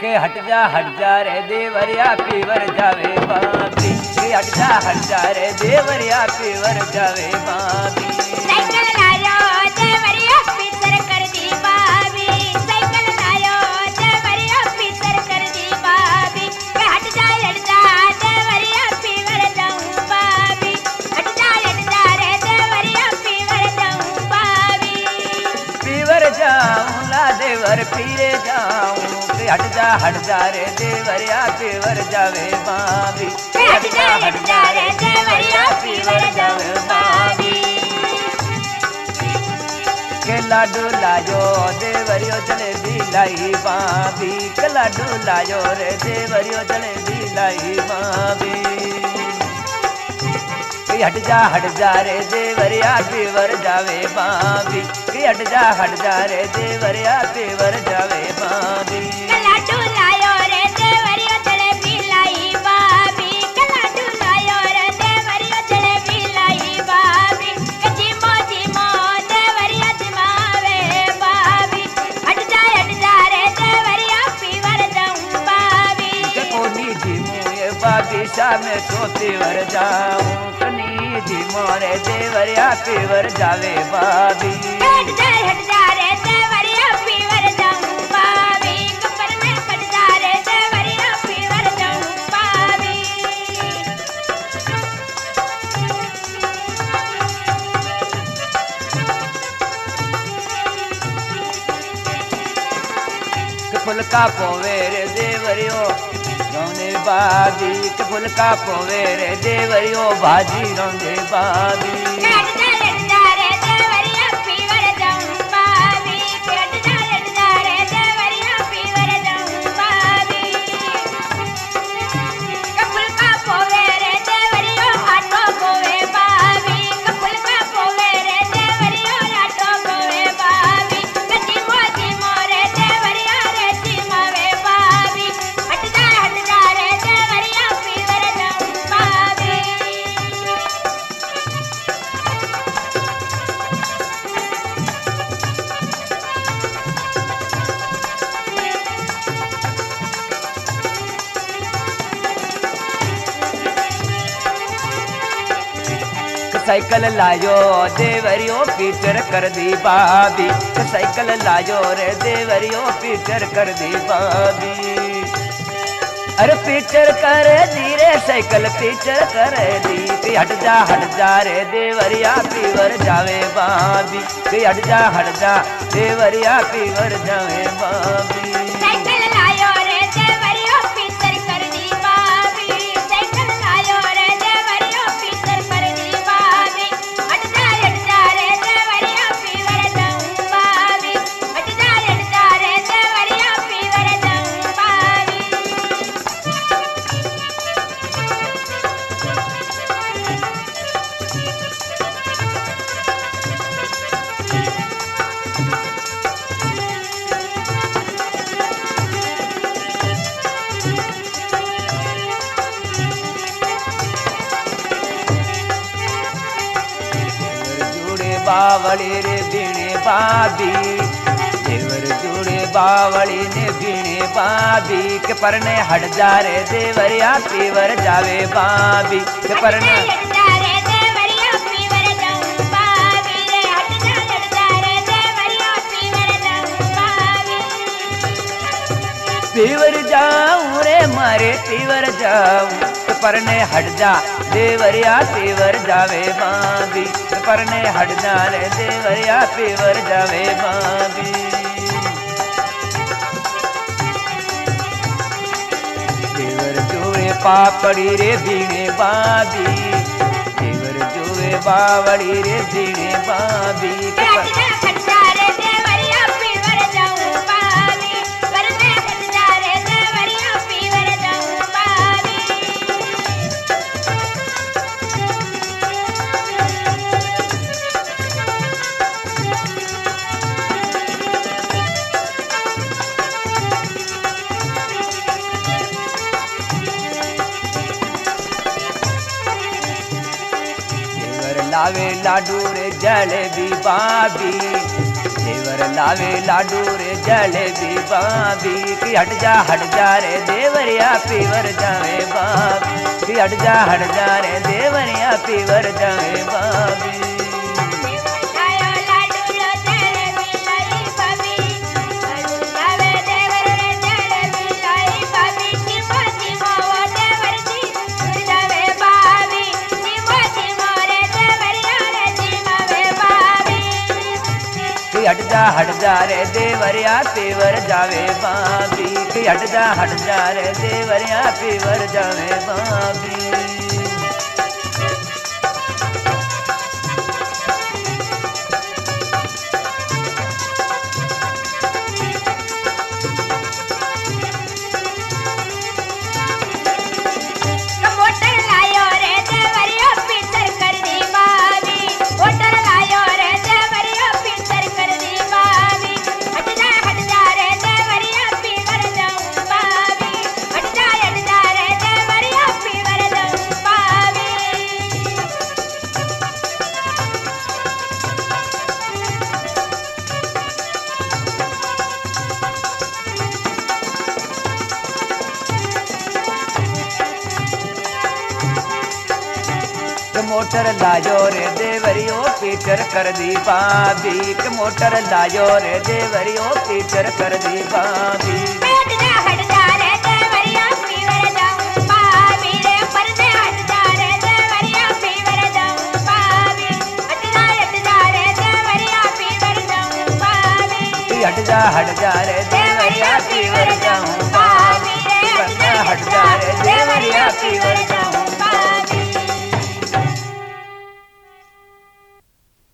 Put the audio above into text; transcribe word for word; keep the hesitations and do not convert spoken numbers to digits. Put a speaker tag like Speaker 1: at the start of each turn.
Speaker 1: के हट जा हट जा रे देवरिया पीवर जावे बाबी के हट जा हट जा रे देवरिया पीवर जावे बाबी
Speaker 2: साइकिल लायो देवरिया पीतर कर दी बाबी साइकिल लायो देवरिया पीतर कर दी बाबी के हट जा हट जा देवरिया पीवर जाऊं बाबी हट जा हट जा रे देवरिया पीवर जाऊं बाबी
Speaker 1: पीवर जाऊं ला देवर पीरे जाऊं हट जा हट जा रे देवरिया पीवर जावे बाबी
Speaker 2: हट जा हट जा रे देवरिया पीवर जावे बाबी
Speaker 1: के लाडू लायो देवरियो जलेबी लाई बाबी के लाडू लायो रे देवरियो जलेबी लाई बाबी हट जा हट जा रे देवरिया पीवर जावे बाबी हट जा हट जा रे देवरिया पीवर जावे बाबी
Speaker 2: लाडू लायो रे देवरियो जलेबी लाई बाबी लाडू लायो रे देवरियो जलेबी लाई बाबी जीमो जीमो देवरिया जिमावे बाबी हट जा हट जा रे देवरिया पीवर जाऊं बाबी
Speaker 1: कोनी जीमो ये बाबी शाम तो पीवर जाऊं कनी जीमो रे देवरिया पीवर जावे बाबी
Speaker 2: हट जा हट जा रे देवरिया पीवर जाऊं बाबी कपर में हट जा रे देवरिया पीवर जाऊं बाबी
Speaker 1: फुलका पोवे रे देवरियो रोंदे बाबी के फुलका पोवे रे देवरियो भाजी रोंदे बाबी
Speaker 2: हट जा हट जा रे देवरिया पीवर जाऊं बाबी हट जा हट जा रे देवरिया पीवर जाऊं बाबी कपुल का पोवे रे देवरियो आटो गोवे बाबी कपुल का पोवे रे देवरियो आटो गोवे बाबी जीमो जीमो रे देवरिया रे जीमावे बाबी हट जा हट जा रे देवरिया पीवर जाऊं बाबी
Speaker 1: साइकिल लायो देवरियो पीटर कर दी बाबी साइकिल लायो रे देवरियो पीटर कर दी बाबी अरे पीटर कर दी रे साइकिल पीटर कर दी हट जा हट जा रे देवरिया पीवर जावे बाबी हट जा हट जा देवरिया पीवर जावे बाबी
Speaker 2: साइकिल लायो रे देवरियो पीतर कर दी बाबी साइकिल लायो रे देवरियो पीतर कर दी बाबी हट जा हट जा रे देवरिया पीवर जाऊं बाबी हट जा हट जा रे देवरिया पीवर जाऊं बाबी
Speaker 1: बावली रे बीणे बाबी देवर जुड़े बावली ने बीणे बाबी के परने हट जा रे देवरिया पीवर जावे बाबी के परने
Speaker 2: हट जा रे देवरिया पीवर जाऊं बाबी रे हट जा हट जा रे देवरिया पीवर जाऊं बाबी
Speaker 1: पीवर जाऊं रे मारे पीवर जाऊं परने हट जा देवरिया पीवर जावे बाबी परने हट जा रे देवरिया पीवर जावे बाबी देवर जुए पापड़ी रे बीणे बाबी देवर जुए बावड़ी रे बीणे बाबी
Speaker 2: हट जा हट जा रे देवरिया पीवर जाऊं बाबी परने हट जा रे देवरिया पीवर जाऊं बाबी
Speaker 1: लावे लाडू रे जलेबी बाबी देवर लावे लाडू रे जलेबी बाबी कि हट जा हट जा रे देवरिया पीवर जावे बाबी कि हट जा हट जा रे देवरिया पीवर जावे बाबी हट जा हट जा रे देवरिया पीवर जावे बाबी कि हट जा हट जा रे देवरिया पीवर जावे बाबी मोटर लायो रे देवरियो पीटर कर दी बाबी के मोटर लायो रे देवरियो पीटर कर दी बाबी
Speaker 2: हट जा हट जा रे देवरिया पीवर जाऊं बाबी रे पर्दे हट जा रे देवरिया पीवर जाऊं बाबी हट जा हट जा रे देवरिया पीवर जाऊं बाबी
Speaker 1: हट जा हट जा रे देवरिया पीवर जाऊं बाबी
Speaker 2: हट जा हट जा रे देवरिया पीवर जाऊं